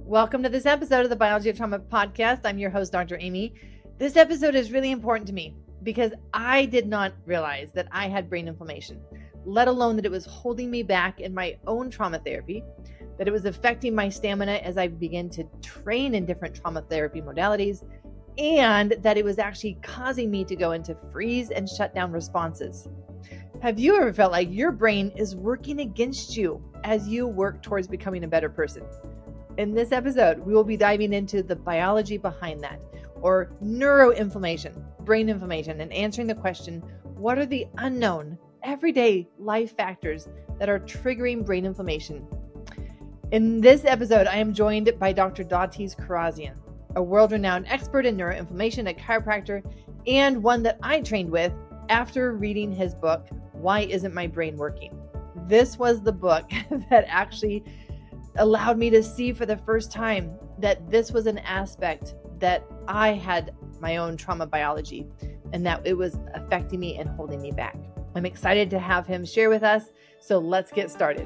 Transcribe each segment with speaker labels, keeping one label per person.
Speaker 1: Welcome to this episode of the Biology of Trauma podcast. I'm your host, Dr. Amy. This episode is really important to me because I did not realize that I had brain inflammation, let alone that it was holding me back in my own trauma therapy, that it was affecting my stamina as I began to train in different trauma therapy modalities, and that it was actually causing me to go into freeze and shut down responses. Have you ever felt like your brain is working against you as you work towards becoming a better person? In this episode, we will be diving into the biology behind that, or neuroinflammation, brain inflammation, and answering the question, what are the unknown, everyday life factors that are triggering brain inflammation? In this episode, I am joined by Dr. Datis Kharrazian, a world-renowned expert in neuroinflammation, a chiropractor, and one that I trained with after reading his book, Why Isn't My Brain Working? This was the book that actually allowed me to see for the first time that this was an aspect that I had my own trauma biology and that it was affecting me and holding me back. I'm excited to have him share with us. So let's get started.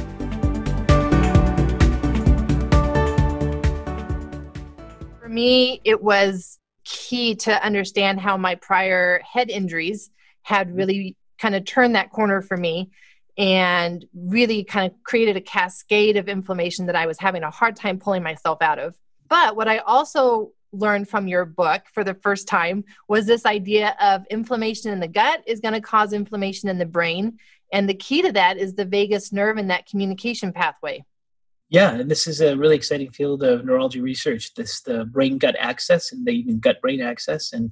Speaker 1: For me, it was key to understand how my prior head injuries had really kind of turned that corner for me and really kind of created a cascade of inflammation that I was having a hard time pulling myself out of. But what I also learned from your book for the first time was this idea of inflammation in the gut is going to cause inflammation in the brain. And the key to that is the vagus nerve and that communication pathway.
Speaker 2: Yeah, and this is a really exciting field of neurology research, the brain-gut axis and even gut-brain axis and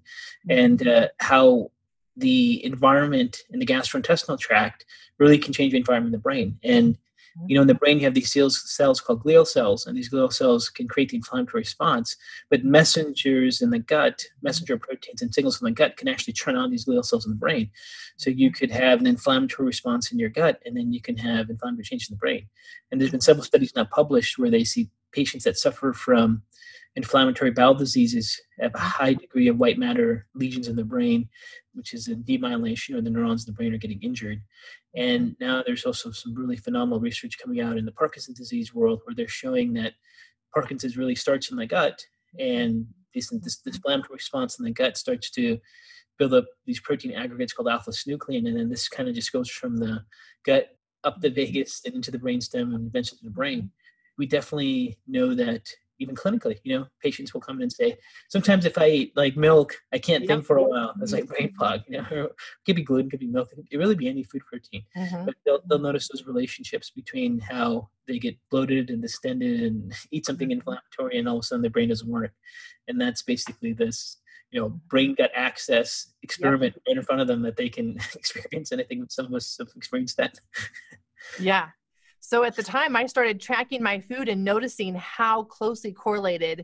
Speaker 2: how the environment in the gastrointestinal tract really can change the environment in the brain. And, in the brain, you have these cells called glial cells, and these glial cells can create the inflammatory response. But messengers in the gut, messenger proteins and signals from the gut can actually turn on these glial cells in the brain. So you could have an inflammatory response in your gut, and then you can have inflammatory change in the brain. And there's been several studies now published where they see patients that suffer from inflammatory bowel diseases have a high degree of white matter lesions in the brain, which is a demyelination, or the neurons in the brain are getting injured. And now there's also some really phenomenal research coming out in the Parkinson's disease world where they're showing that Parkinson's really starts in the gut, and this inflammatory response in the gut starts to build up these protein aggregates called alpha-synuclein, and then this kind of just goes from the gut up the vagus and into the brainstem and eventually to the brain. We definitely know that even clinically, patients will come in and say, sometimes if I eat like milk, I can't think for a while. It's like brain fog, It could be gluten, could be milk, it could really be any food protein. But they'll notice those relationships between how they get bloated and distended and eat something inflammatory, and all of a sudden their brain doesn't work. And that's basically this, brain gut access experiment right in front of them that they can experience. And I think some of us have experienced that.
Speaker 1: Yeah. So at the time, I started tracking my food and noticing how closely correlated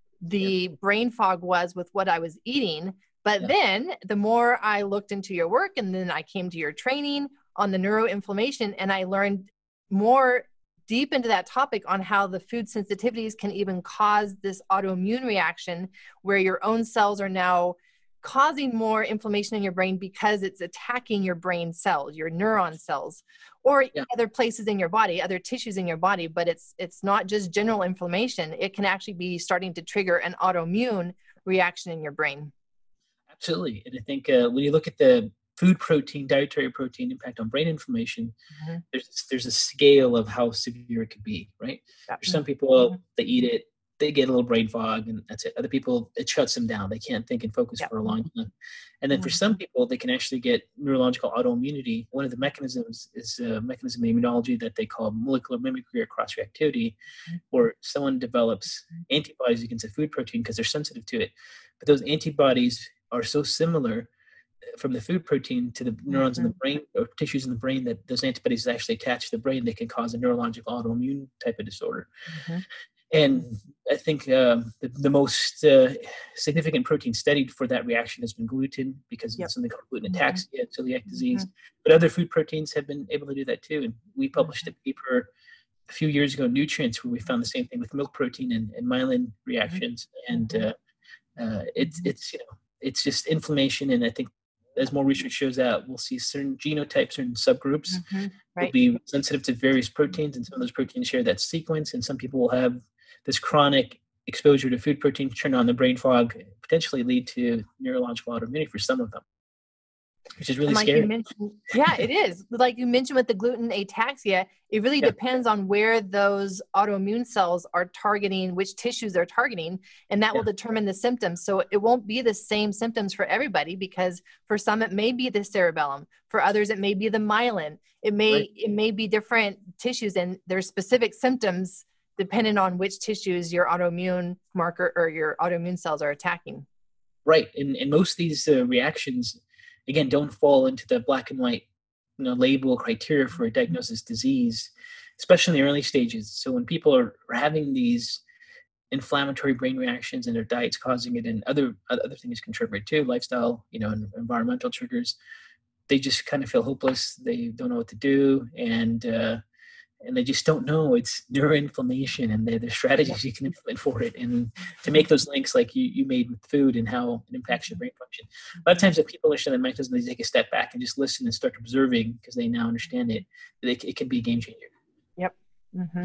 Speaker 1: the brain fog was with what I was eating. But then the more I looked into your work, and then I came to your training on the neuroinflammation, and I learned more deep into that topic on how the food sensitivities can even cause this autoimmune reaction where your own cells are now causing more inflammation in your brain because it's attacking your brain cells, your neuron cells, or other places in your body, other tissues in your body. But it's not just general inflammation. It can actually be starting to trigger an autoimmune reaction in your brain.
Speaker 2: Absolutely. And I think when you look at the food protein, dietary protein impact on brain inflammation, there's a scale of how severe it could be, right? There's some people, they eat it, they get a little brain fog, and that's it. Other people, it shuts them down. They can't think and focus for a long time. And then for some people, they can actually get neurological autoimmunity. One of the mechanisms is a mechanism in immunology that they call molecular mimicry or cross-reactivity, where someone develops antibodies against a food protein because they're sensitive to it. But those antibodies are so similar from the food protein to the neurons in the brain or tissues in the brain that those antibodies actually attach to the brain. They can cause a neurological autoimmune type of disorder. And I think the most significant protein studied for that reaction has been gluten, because it's something called gluten ataxia, celiac disease. But other food proteins have been able to do that too. And we published a paper a few years ago, Nutrients, where we found the same thing with milk protein and myelin reactions. And it's just inflammation. And I think as more research shows that, we'll see certain genotypes, certain subgroups will be sensitive to various proteins, and some of those proteins share that sequence, and some people will have this chronic exposure to food protein turn on the brain fog, potentially lead to neurological autoimmunity for some of them, which is really
Speaker 1: And like
Speaker 2: scary.
Speaker 1: you mentioned, yeah, it is. Like you mentioned with the gluten ataxia, it really depends on where those autoimmune cells are targeting, which tissues they're targeting, and that will determine the symptoms. So it won't be the same symptoms for everybody, because for some it may be the cerebellum, for others it may be the myelin. It may be different tissues, and there's specific symptoms depending on which tissues your autoimmune marker or your autoimmune cells are attacking.
Speaker 2: Right, and most of these reactions, again, don't fall into the black and white, label criteria for a diagnosis disease, especially in the early stages. So when people are having these inflammatory brain reactions and their diet's causing it, and other things contribute too, lifestyle, and environmental triggers, they just kind of feel hopeless. They don't know what to do, and they just don't know it's neuroinflammation, and the strategies you can implement for it, and to make those links like you made with food and how it impacts your brain function. A lot of times if people understand the mechanism, they take a step back and just listen and start observing, because they now understand it can be a game changer.
Speaker 1: Yep. Mm-hmm.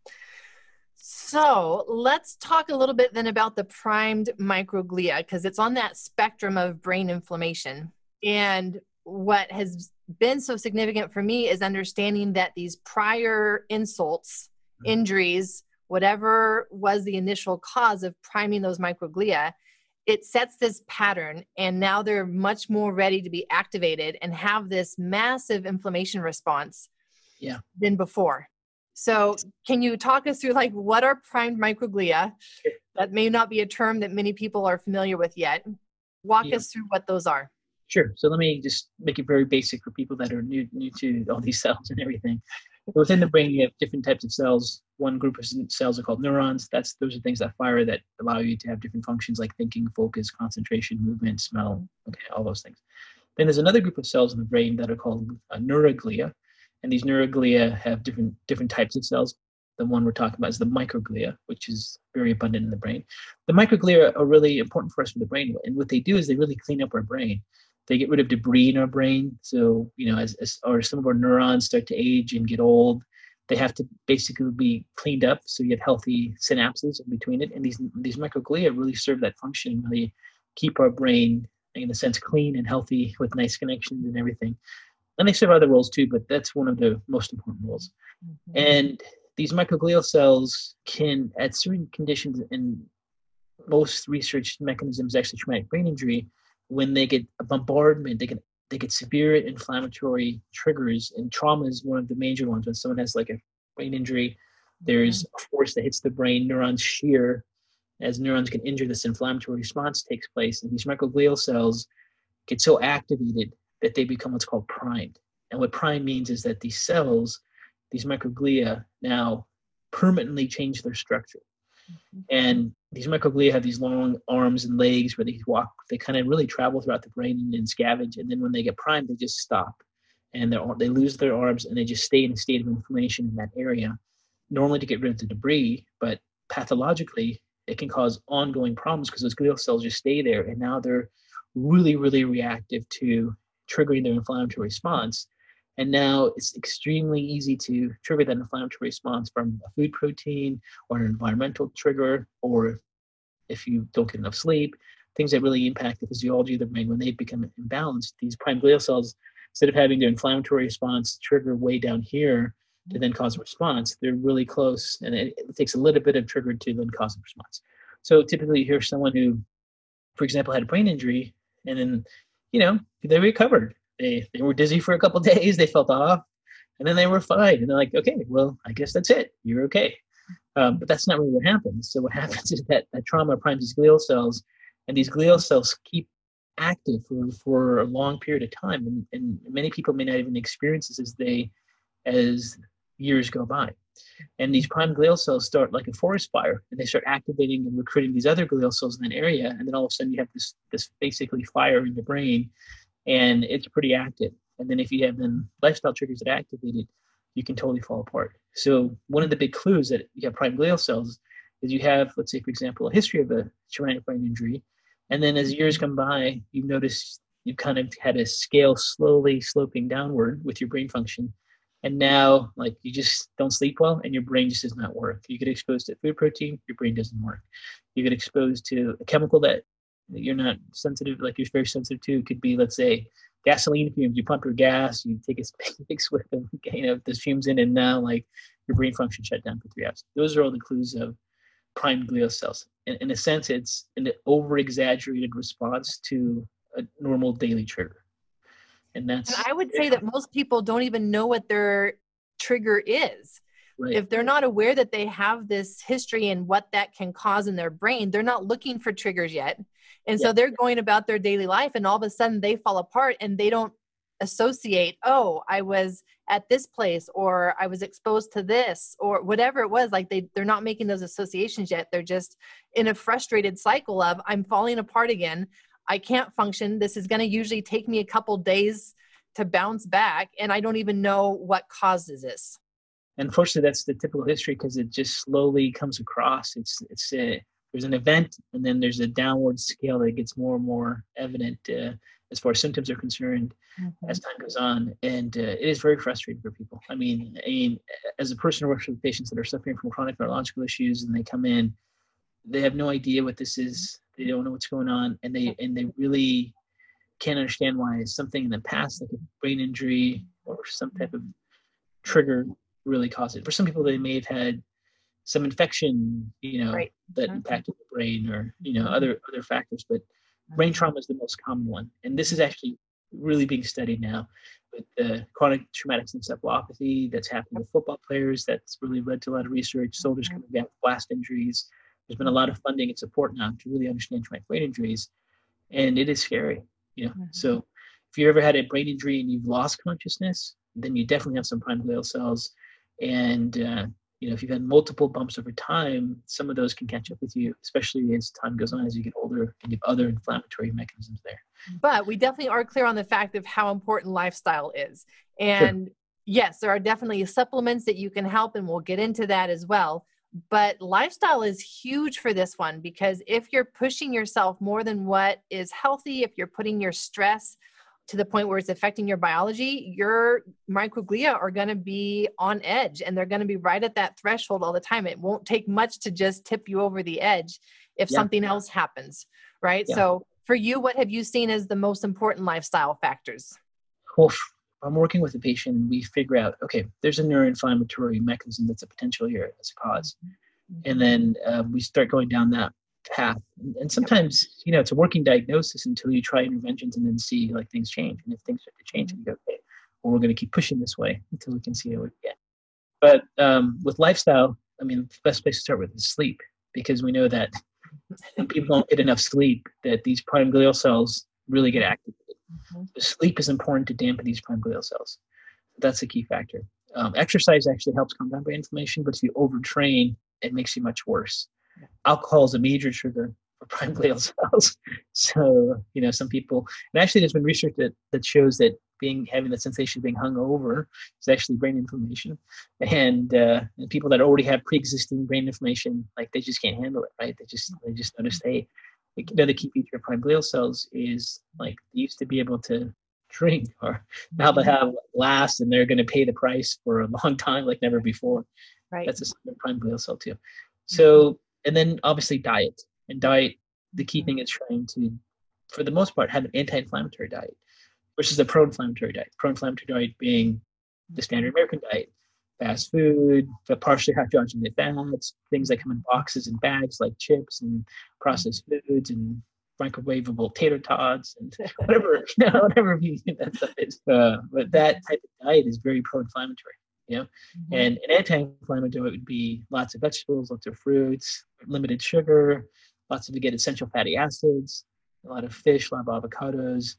Speaker 1: So let's talk a little bit then about the primed microglia, because it's on that spectrum of brain inflammation. And what has been so significant for me is understanding that these prior insults, injuries, whatever was the initial cause of priming those microglia, it sets this pattern, and now they're much more ready to be activated and have this massive inflammation response than before. So can you talk us through like what are primed microglia?
Speaker 2: Sure.
Speaker 1: That may not be a term that many people are familiar with yet. Walk us through what those are.
Speaker 2: Sure. So let me just make it very basic for people that are new to all these cells and everything. Within the brain, you have different types of cells. One group of cells are called neurons. Those are things that fire, that allow you to have different functions like thinking, focus, concentration, movement, smell, all those things. Then there's another group of cells in the brain that are called neuroglia. And these neuroglia have different types of cells. The one we're talking about is the microglia, which is very abundant in the brain. The microglia are really important for us for the brain. And what they do is they really clean up our brain. They get rid of debris in our brain. So, as some of our neurons start to age and get old, they have to basically be cleaned up. So you have healthy synapses in between it. And these microglia really serve that function, really keep our brain, in a sense, clean and healthy with nice connections and everything. And they serve other roles too, but that's one of the most important roles. Mm-hmm. And these microglial cells can, at certain conditions, and most research mechanisms, actually traumatic brain injury, when they get a bombardment, they get severe inflammatory triggers, and trauma is one of the major ones. When someone has like a brain injury, there's a force that hits the brain, neurons shear. As neurons get injured, this inflammatory response takes place, and these microglial cells get so activated that they become what's called primed. And what primed means is that these cells, these microglia, now permanently change their structure. Mm-hmm. And these microglia have these long arms and legs where they walk. They kind of really travel throughout the brain and scavenge. And then when they get primed, they just stop. And they lose their arms, and they just stay in a state of inflammation in that area, normally to get rid of the debris. But pathologically, it can cause ongoing problems because those glial cells just stay there. And now they're really, really reactive to triggering their inflammatory response. And now it's extremely easy to trigger that inflammatory response from a food protein or an environmental trigger, or if you don't get enough sleep, things that really impact the physiology of the brain. When they become imbalanced, these primed glial cells, instead of having their inflammatory response trigger way down here to then cause a response, they're really close, and it takes a little bit of trigger to then cause a response. So typically you hear someone who, for example, had a brain injury, and then they recovered. They were dizzy for a couple of days. They felt off, and then they were fine. And they're like, okay, well, I guess that's it. You're okay. But that's not really what happens. So what happens is that trauma primes these glial cells, and these glial cells keep active for a long period of time. And many people may not even experience this as years go by. And these primed glial cells start like a forest fire, and they start activating and recruiting these other glial cells in that area. And then all of a sudden you have this basically fire in the brain, and it's pretty active. And then if you have then lifestyle triggers that activate it, you can totally fall apart. So one of the big clues that you have primed glial cells is you have, let's say, for example, a history of a traumatic brain injury. And then as years come by, you've noticed you've kind of had a scale slowly sloping downward with your brain function. And now, like, you just don't sleep well and your brain just does not work. You get exposed to food protein, your brain doesn't work. You get exposed to a chemical that you're not sensitive, like you're very sensitive to. It could be, let's say, gasoline fumes. You pump your gas, you take a big swift of, the fumes in, and now, like, your brain function shut down for 3 hours. Those are all the clues of primed glial cells. In a sense, it's an over-exaggerated response to a normal daily trigger. And
Speaker 1: I would say that most people don't even know what their trigger is. Right. If they're not aware that they have this history and what that can cause in their brain, they're not looking for triggers yet. And so they're going about their daily life, and all of a sudden they fall apart and they don't associate, oh, I was at this place, or I was exposed to this, or whatever it was. Like they're not making those associations yet. They're just in a frustrated cycle of, I'm falling apart again. I can't function. This is going to usually take me a couple days to bounce back, and I don't even know what causes this.
Speaker 2: Unfortunately, that's the typical history, because it just slowly comes across. There's an event, and then there's a downward scale that gets more and more evident as far as symptoms are concerned as time goes on, and it is very frustrating for people. I mean, as a person who works with patients that are suffering from chronic neurological issues, and they come in, they have no idea what this is. They don't know what's going on, and they really can't understand why something in the past, like a brain injury or some type of trigger, really caused it. For some people, they may have had some infection, that impacted the brain, or other factors. But brain trauma is the most common one, and this is actually really being studied now with the chronic traumatic encephalopathy that's happening with football players. That's really led to a lot of research. Soldiers coming back with blast injuries. There's been a lot of funding and support now to really understand traumatic brain injuries, and it is scary. So if you ever had a brain injury and you've lost consciousness, then you definitely have some primed glial cells. And if you've had multiple bumps over time, some of those can catch up with you, especially as time goes on, as you get older and you have other inflammatory mechanisms there.
Speaker 1: But we definitely are clear on the fact of how important lifestyle is. And yes, there are definitely supplements that you can help, and we'll get into that as well. But lifestyle is huge for this one, because if you're pushing yourself more than what is healthy, if you're putting your stress to the point where it's affecting your biology, your microglia are going to be on edge, and they're going to be right at that threshold all the time. It won't take much to just tip you over the edge if something else happens, right? Yeah. So for you, what have you seen as the most important lifestyle factors?
Speaker 2: Well, I'm working with a patient, and we figure out, okay, there's a neuroinflammatory mechanism that's a potential here as a cause. And then we start going down that path. And sometimes, it's a working diagnosis until you try interventions and then see, like, things change. And if things start to change, you go, okay, well, we're going to keep pushing this way until we can see how we get. But with lifestyle, the best place to start with is sleep, because we know that when people don't get enough sleep, that these primed glial cells really get activated. So sleep is important to dampen these primed glial cells. That's a key factor. Exercise actually helps calm down brain inflammation, but if you overtrain, it makes you much worse. Alcohol is a major trigger for primed glial cells. So, some people, and actually there's been research that shows that having the sensation of being hungover is actually brain inflammation. And people that already have pre-existing brain inflammation, like, they just can't handle it, right? They just notice, hey, the key feature of primed glial cells is, like, they used to be able to drink, or now they have last, and they're going to pay the price for a long time like never before. Right. That's a sign of primed glial cell too. So, and then obviously diet. And diet, the key thing is trying to, for the most part, have an anti-inflammatory diet versus a pro-inflammatory diet. Pro-inflammatory diet being the standard American diet. Fast food, partially hydrogenated fats, things that come in boxes and bags like chips and processed foods and microwavable tater tots and whatever that stuff is. But that type of diet is very pro-inflammatory, And an anti-inflammatory would be lots of vegetables, lots of fruits, limited sugar, lots of essential fatty acids, a lot of fish, a lot of avocados.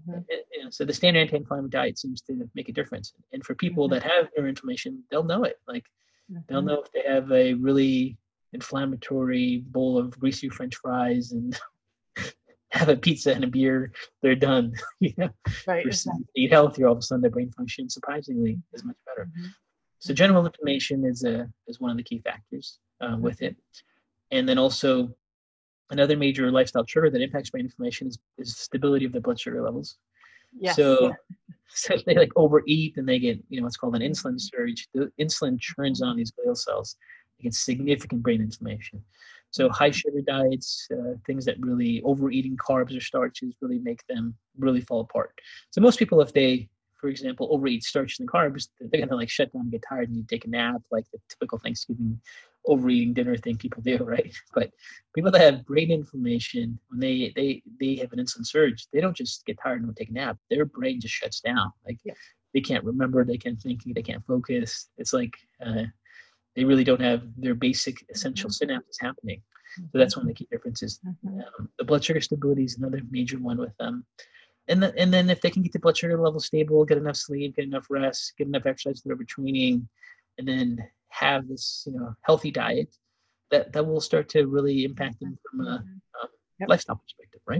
Speaker 2: So the standard anti-inflammatory diet seems to make a difference. And for people that have neuroinflammation, they'll know it. Like, they'll know if they have a really inflammatory bowl of greasy French fries and have a pizza and a beer, they're done. Right. Eat healthier, all of a sudden their brain function surprisingly is much better. So general inflammation is one of the key factors with it. And then also, another major lifestyle trigger that impacts brain inflammation is stability of the blood sugar levels. Yes. So So if they like overeat, then they get, what's called an insulin surge. The insulin churns on these glial cells. They get significant brain inflammation. So high sugar diets, things that really overeating carbs or starches really make them really fall apart. So most people, if they, for example, overeat starches and carbs, they're gonna like shut down and get tired and you take a nap, like the typical Thanksgiving overeating dinner thing people do, right? But people that have brain inflammation, when they have an insulin surge, they don't just get tired and don't take a nap. Their brain just shuts down. Like they can't remember, they can't think, they can't focus. It's like they really don't have their basic essential synapses happening. So that's one of the key differences. The blood sugar stability is another major one with them. And then if they can get the blood sugar level stable, get enough sleep, get enough rest, get enough exercise through overtraining, and then have this, healthy diet, that will start to really impact them from a lifestyle perspective, right?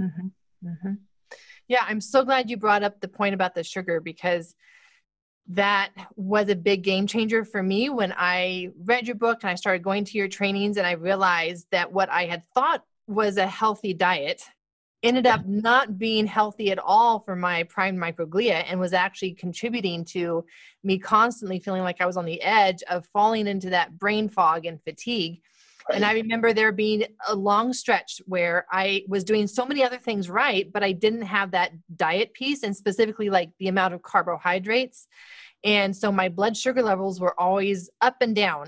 Speaker 1: Yeah, I'm so glad you brought up the point about the sugar, because that was a big game changer for me when I read your book and I started going to your trainings, and I realized that what I had thought was a healthy diet ended up not being healthy at all for my primed microglia, and was actually contributing to me constantly feeling like I was on the edge of falling into that brain fog and fatigue. Right. And I remember there being a long stretch where I was doing so many other things right, but I didn't have that diet piece, and specifically like the amount of carbohydrates. And so my blood sugar levels were always up and down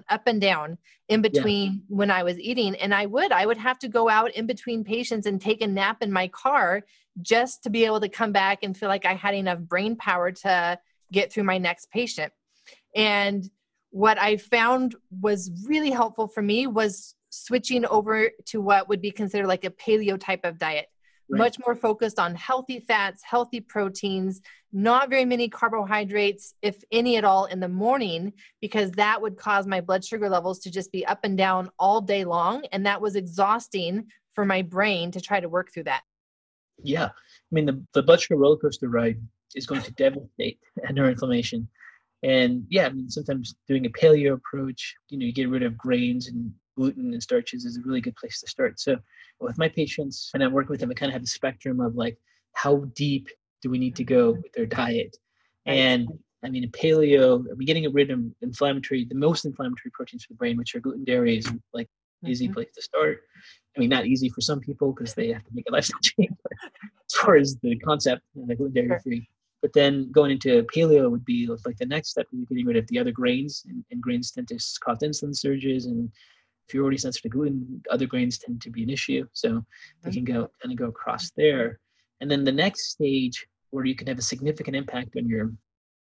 Speaker 1: in between when I was eating. And I would have to go out in between patients and take a nap in my car just to be able to come back and feel like I had enough brain power to get through my next patient. And what I found was really helpful for me was switching over to what would be considered like a paleo type of diet. Right. Much more focused on healthy fats, healthy proteins, not very many carbohydrates, if any at all, in the morning, because that would cause my blood sugar levels to just be up and down all day long. And that was exhausting for my brain to try to work through that.
Speaker 2: Yeah. I mean, the blood sugar roller coaster ride is going to devastate neuroinflammation. And I mean, sometimes doing a paleo approach, you get rid of grains and gluten and starches is a really good place to start. So with my patients, when I'm working with them, I kind of have a spectrum of like, how deep do we need to go with their diet? Right. And I mean, in paleo, getting rid of the most inflammatory proteins for the brain, which are gluten, dairy, is like easy place to start. I mean, not easy for some people because they have to make a lifestyle change, but as far as the concept, like gluten, dairy free. But then going into paleo would be like the next step, getting rid of the other grains, and grains tend to cause insulin surges. And if you're already sensitive to gluten, other grains tend to be an issue. So they can go across there. And then the next stage where you can have a significant impact on your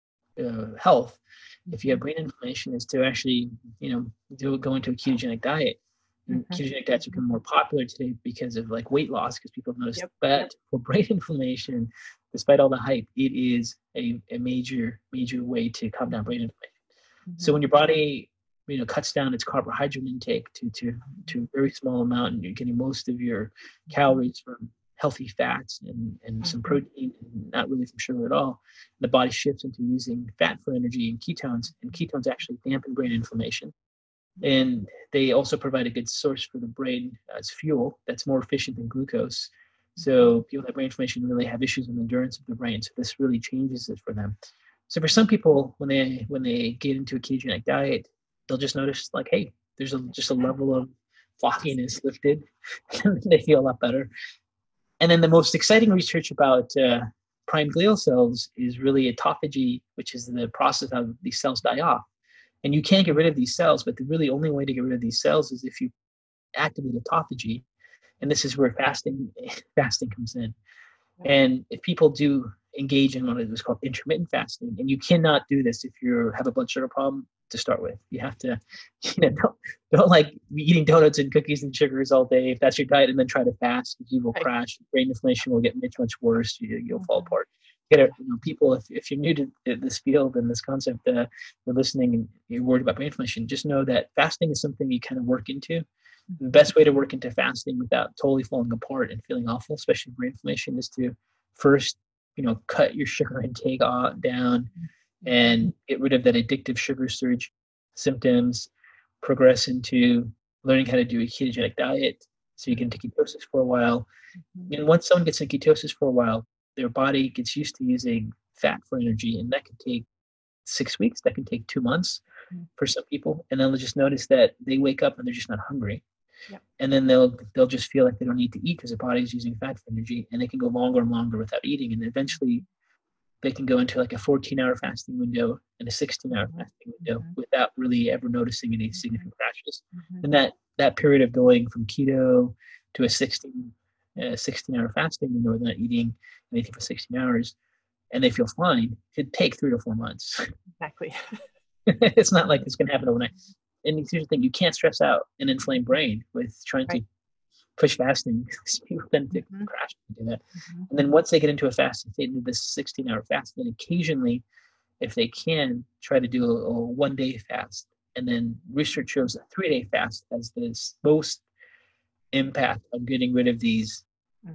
Speaker 2: health, if you have brain inflammation, is to actually, go into a ketogenic diet. And ketogenic diets become more popular today because of like weight loss, because people have noticed that for brain inflammation, despite all the hype, it is a major way to calm down brain inflammation. So when your body cuts down its carbohydrate intake to a very small amount, and you're getting most of your calories from healthy fats and some protein, and not really from sugar at all, the body shifts into using fat for energy and ketones actually dampen brain inflammation. And they also provide a good source for the brain as fuel that's more efficient than glucose. So people with brain inflammation really have issues with endurance of the brain. So this really changes it for them. So for some people, when they get into a ketogenic diet, they'll just notice like, hey, there's just a level of fogginess lifted, and they feel a lot better. And then the most exciting research about primed glial cells is really autophagy, which is the process of these cells die off. And you can't get rid of these cells, but the really only way to get rid of these cells is if you activate autophagy. And this is where fasting comes in. And if people do engage in what is called intermittent fasting, and you cannot do this if you have a blood sugar problem to start with. You have to, don't like eating donuts and cookies and sugars all day if that's your diet, and then try to fast, because you will crash. Brain inflammation will get much worse. You'll fall apart. People, if you're new to this field and this concept, you're listening and you're worried about brain inflammation, just know that fasting is something you kind of work into. The best way to work into fasting without totally falling apart and feeling awful, especially brain inflammation, is to first, cut your sugar intake down and get rid of that addictive sugar surge symptoms, progress into learning how to do a ketogenic diet so you get into ketosis for a while. And once someone gets in ketosis for a while, their body gets used to using fat for energy, and that can take 6 weeks, that can take 2 months for some people, and then they'll just notice that they wake up and they're just not hungry.
Speaker 1: Yep.
Speaker 2: And then they'll just feel like they don't need to eat because their body's using fat for energy, and they can go longer and longer without eating, and eventually they can go into like a 14-hour fasting window and a 16-hour fasting window without really ever noticing any significant crashes. And that period of going from keto to a 16-hour fasting window without eating anything for 16 hours, and they feel fine, could take 3 to 4 months.
Speaker 1: Exactly.
Speaker 2: It's not like it's going to happen overnight. And here's the thing, you can't stress out an inflamed brain with trying to push fasting. People tend to crash and do that. And then once they get into a fasting state, into this 16-hour fast, then occasionally, if they can, try to do a 1-day fast. And then research shows a 3-day fast has this most impact on getting rid of these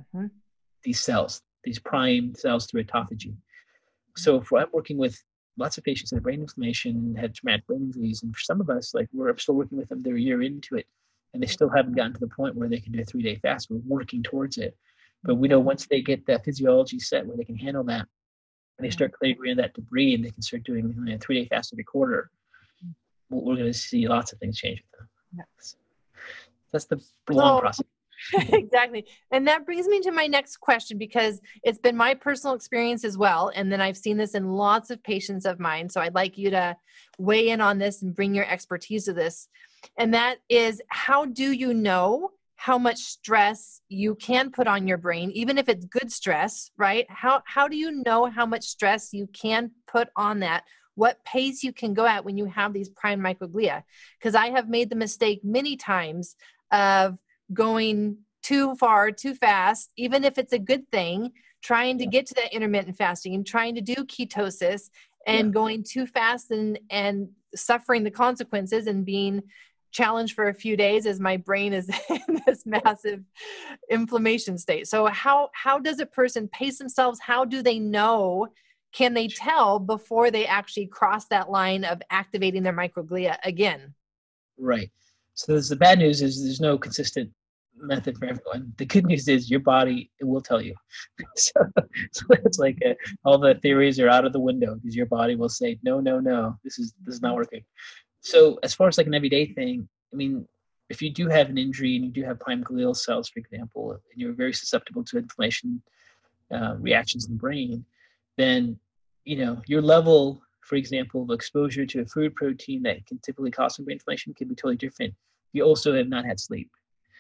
Speaker 2: cells, these prime cells through autophagy. So if I'm working with lots of patients that have brain inflammation and had traumatic brain injuries, and for some of us, like we're still working with them, they're a year into it, and they still haven't gotten to the point where they can do a 3-day fast. We're working towards it. But we know once they get that physiology set where they can handle that, and they start clearing that debris, and they can start doing a 3-day fast every quarter, we're going to see lots of things change with them. Yeah. So that's the long process.
Speaker 1: Exactly. And that brings me to my next question, because it's been my personal experience as well. And then I've seen this in lots of patients of mine. So I'd like you to weigh in on this and bring your expertise to this. And that is, how do you know how much stress you can put on your brain, even if it's good stress, right? How do you know how much stress you can put on that? What pace you can go at when you have these prime microglia? Because I have made the mistake many times of going too far, too fast, even if it's a good thing, trying to get to that intermittent fasting and trying to do ketosis and going too fast and suffering the consequences and being challenged for a few days as my brain is in this massive inflammation state. So how does a person pace themselves? How do they know? Can they tell before they actually cross that line of activating their microglia again?
Speaker 2: Right. So the bad news is there's no consistent method for everyone. The good news is your body, it will tell you. So it's like all the theories are out of the window because your body will say, no, this is not working. So as far as like an everyday thing, I mean, if you do have an injury and you do have prime glial cells, for example, and you're very susceptible to inflammation reactions in the brain, then, your level, for example, of exposure to a food protein that can typically cause some brain inflammation can be totally different. You also have not had sleep.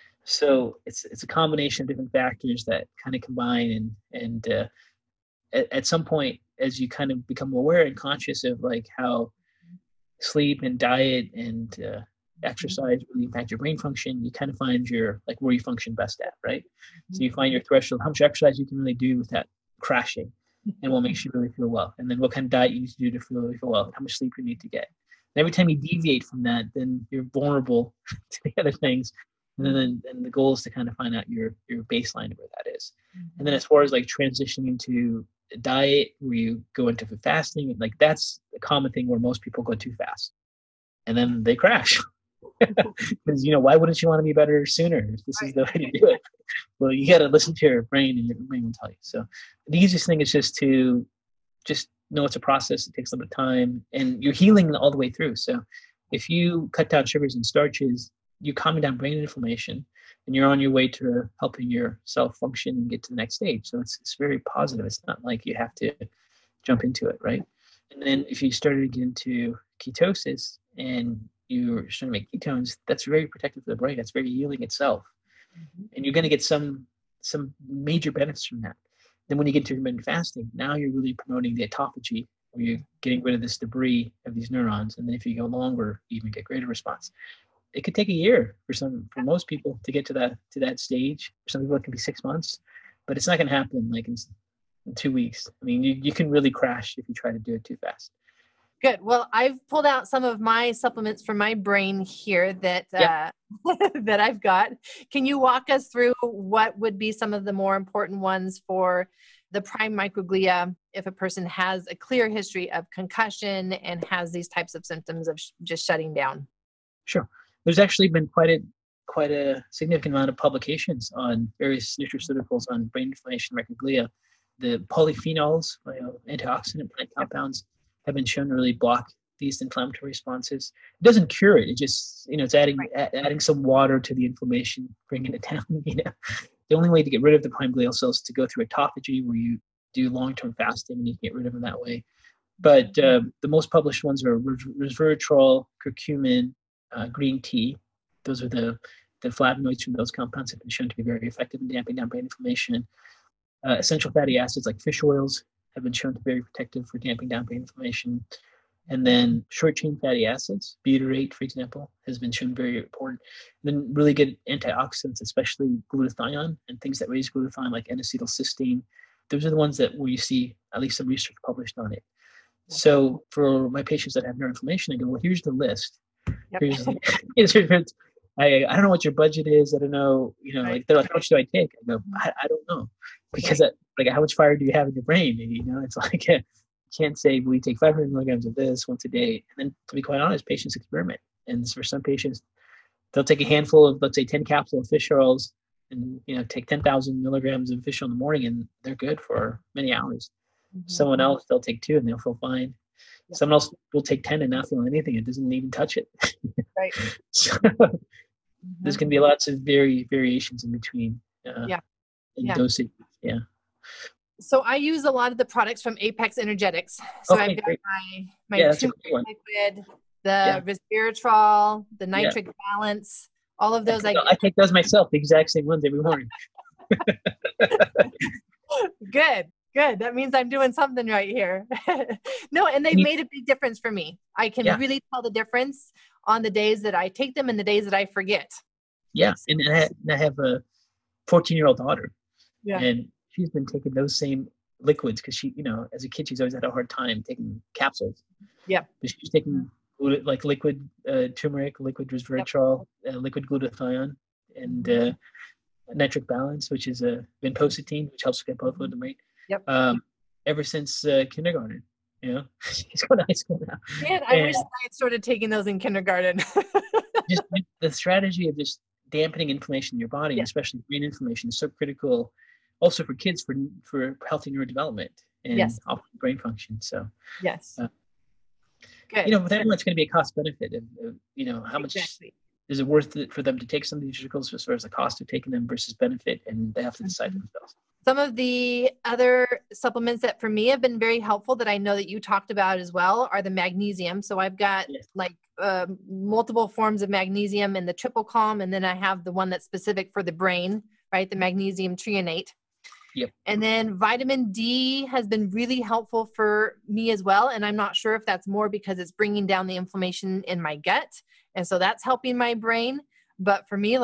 Speaker 2: So it's a combination of different factors that kind of combine, and at some point, as you kind of become aware and conscious of like how sleep and diet and exercise really impact your brain function, you kind of find your like where you function best at, right? So you find your threshold, how much exercise you can really do without crashing, and what makes you really feel well, and then what kind of diet you need to do to really feel well, how much sleep you need to get. And every time you deviate from that, then you're vulnerable to the other things. And then the goal is to kind of find out your baseline of where that is. And then as far as like transitioning into a diet where you go into fasting, like that's a common thing where most people go too fast and then they crash. Because, why wouldn't you want to be better sooner if this is the way to do it? Well, you got to listen to your brain, and your brain will tell you. So the easiest thing is just to know it's a process. It takes a little bit of time, and you're healing all the way through. So if you cut down sugars and starches, you're calming down brain inflammation, and you're on your way to helping your cell function and get to the next stage. So it's very positive. It's not like you have to jump into it, right? And then if you started to get into ketosis and you're starting to make ketones, that's very protective for the brain. That's very healing itself. And you're going to get some major benefits from that. Then when you get to intermittent fasting, now you're really promoting the autophagy, where you're getting rid of this debris of these neurons. And then if you go longer, you even get greater response. It could take a year for most people to get to that stage. For some people, it can be 6 months, but it's not going to happen like in 2 weeks. I mean, you can really crash if you try to do it too fast.
Speaker 1: Good. Well, I've pulled out some of my supplements from my brain here that that I've got. Can you walk us through what would be some of the more important ones for the prime microglia if a person has a clear history of concussion and has these types of symptoms of just shutting down?
Speaker 2: Sure. There's actually been quite a significant amount of publications on various nutraceuticals on brain inflammation, microglia, the polyphenols, antioxidant plant compounds, have been shown to really block these inflammatory responses. It doesn't cure it. It just, it's adding some water to the inflammation, bringing it down. The only way to get rid of the prime glial cells is to go through autophagy, where you do long-term fasting and you get rid of them that way. But the most published ones are resveratrol, curcumin, green tea. Those are the flavonoids from those compounds have been shown to be very effective in damping down brain inflammation. Essential fatty acids like fish oils have been shown to be very protective for damping down brain inflammation. And then short-chain fatty acids, butyrate, for example, has been shown very important. And then really good antioxidants, especially glutathione and things that raise glutathione like N-acetylcysteine. Those are the ones where you see at least some research published on it. So for my patients that have neuroinflammation, I go, well, here's the list. Yep. I don't know what your budget is. I don't know, like they're like, how much do I take? I go, I don't know, because how much fire do you have in your brain? It's like, you can't say we take 500 milligrams of this once a day. And then, to be quite honest, patients experiment. And for some patients, they'll take a handful of, let's say, 10 capsules of fish oils and, take 10,000 milligrams of fish oil in the morning, and they're good for many hours. Mm-hmm. Someone else, they'll take 2 and they'll feel fine. Yeah. Someone else will take 10 and not feel anything. It doesn't even touch it.
Speaker 1: Right.
Speaker 2: So there's going to be lots of variations in between. Dosage. Yeah.
Speaker 1: So I use a lot of the products from Apex Energetics. So I've got my turmeric liquid, the resveratrol, the nitric balance, all of those.
Speaker 2: I take those myself, the exact same ones every morning.
Speaker 1: Good. That means I'm doing something right here. No, and they've made a big difference for me. I can really tell the difference on the days that I take them and the days that I forget.
Speaker 2: Yeah. And I have a 14-year-old daughter.
Speaker 1: Yeah.
Speaker 2: And she's been taking those same liquids because she, as a kid, she's always had a hard time taking capsules.
Speaker 1: Yeah.
Speaker 2: But she's taking like liquid turmeric, liquid resveratrol, liquid glutathione, and nitric balance, which is vinpocetine, which helps get blood flow to the brain.
Speaker 1: Yep.
Speaker 2: Ever since kindergarten, she's going to high school now.
Speaker 1: Man, I wish I had started taking those in kindergarten.
Speaker 2: Just the strategy of just dampening inflammation in your body, especially brain inflammation, is so critical. Also for kids, for healthy neurodevelopment and optimal brain function. So
Speaker 1: yes, good.
Speaker 2: With everyone, it's going to be a cost benefit of how much is it worth it for them to take some of these nutraceuticals as far as the cost of taking them versus benefit, and they have to decide themselves.
Speaker 1: Some of the other supplements that for me have been very helpful that I know that you talked about as well are the magnesium. So I've got multiple forms of magnesium in the Triple Calm, and then I have the one that's specific for the brain, right? The magnesium treonate.
Speaker 2: Yep.
Speaker 1: And then vitamin D has been really helpful for me as well. And I'm not sure if that's more because it's bringing down the inflammation in my gut. And so that's helping my brain. But for me,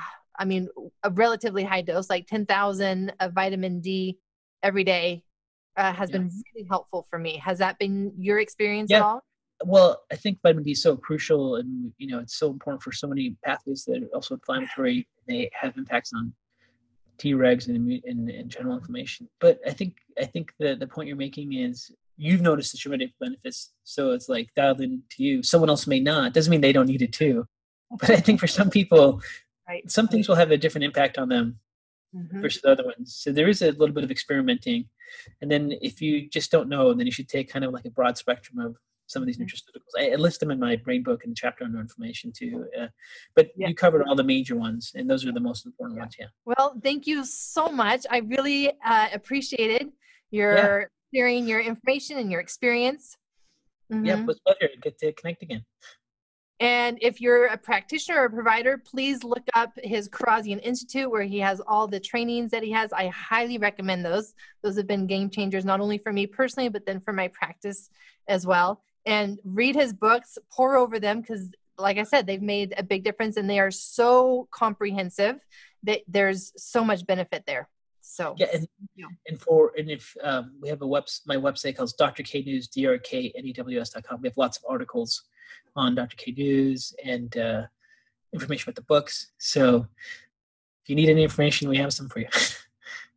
Speaker 1: a relatively high dose, like 10,000 of vitamin D every day has been really helpful for me. Has that been your experience at all?
Speaker 2: Well, I think vitamin D is so crucial, and, it's so important for so many pathways that are also inflammatory. They have impacts on Tregs and general inflammation. But I think the point you're making is you've noticed the tremendous benefits. So it's like dialed in to you. Someone else may not. Doesn't mean they don't need it too. But I think for some people, some things will have a different impact on them versus other ones. So there is a little bit of experimenting. And then if you just don't know, then you should take kind of like a broad spectrum of some of these nutraceuticals. I list them in my brain book in the chapter on neuroinflammation too. But you covered all the major ones, and those are the most important ones. Yeah.
Speaker 1: Well, thank you so much. I really appreciated your sharing your information and your experience.
Speaker 2: Yeah, it was a pleasure. Good to connect again.
Speaker 1: And if you're a practitioner or a provider, please look up his Karazian Institute, where he has all the trainings that he has. I highly recommend those. Those have been game changers, not only for me personally, but then for my practice as well. And read his books, pour over them, because like I said, they've made a big difference, and they are so comprehensive that there's so much benefit there. So
Speaker 2: if we have my website called Dr. K News, drknews.com. We have lots of articles on Dr. K News and information about the books. So if you need any information, we have some for you.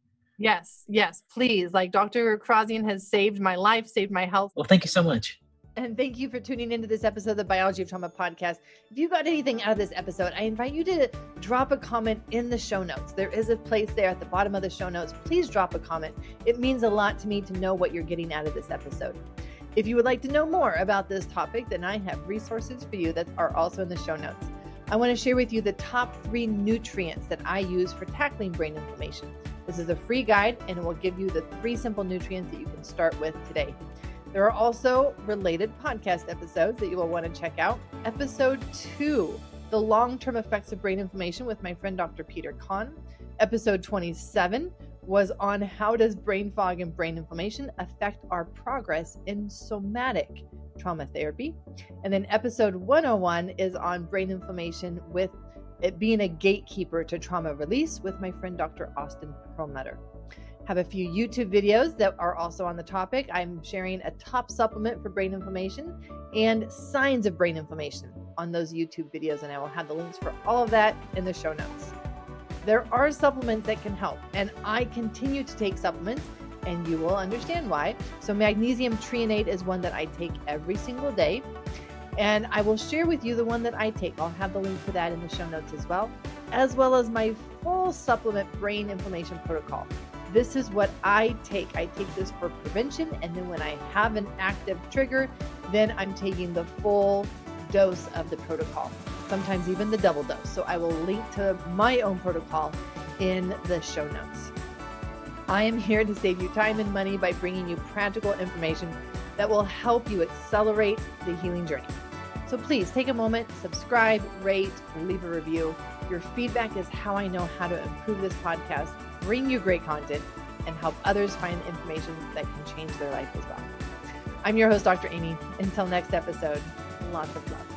Speaker 2: Yes, please. Like Dr. Karazian has saved my life, saved my health. Well, thank you so much.
Speaker 1: And thank you for tuning into this episode of the Biology of Trauma podcast. If you got anything out of this episode, I invite you to drop a comment in the show notes. There is a place there at the bottom of the show notes. Please drop a comment. It means a lot to me to know what you're getting out of this episode. If you would like to know more about this topic, then I have resources for you that are also in the show notes. I want to share with you the top 3 nutrients that I use for tackling brain inflammation. This is a free guide, and it will give you the 3 simple nutrients that you can start with today. There are also related podcast episodes that you will want to check out. Episode 2, the long-term effects of brain inflammation with my friend Dr. Peter Kahn. Episode 27 was on how does brain fog and brain inflammation affect our progress in somatic trauma therapy. And then episode 101 is on brain inflammation with it being a gatekeeper to trauma release with my friend Dr. Austin Perlmutter. Have a few YouTube videos that are also on the topic. I'm sharing a top supplement for brain inflammation and signs of brain inflammation on those YouTube videos, and I will have the links for all of that in the show notes. There are supplements that can help, and I continue to take supplements, and you will understand why. So magnesium treonate is one that I take every single day, and I will share with you the one that I take. I'll have the link for that in the show notes as well as my full supplement brain inflammation protocol. This is what I take. I take this for prevention, and then when I have an active trigger, then I'm taking the full dose of the protocol, sometimes even the double dose. So I will link to my own protocol in the show notes. I am here to save you time and money by bringing you practical information that will help you accelerate the healing journey. So please take a moment, subscribe, rate, leave a review. Your feedback is how I know how to improve this podcast, bring you great content, and help others find information that can change their life as well. I'm your host, Dr. Amy. Until next episode, lots of love.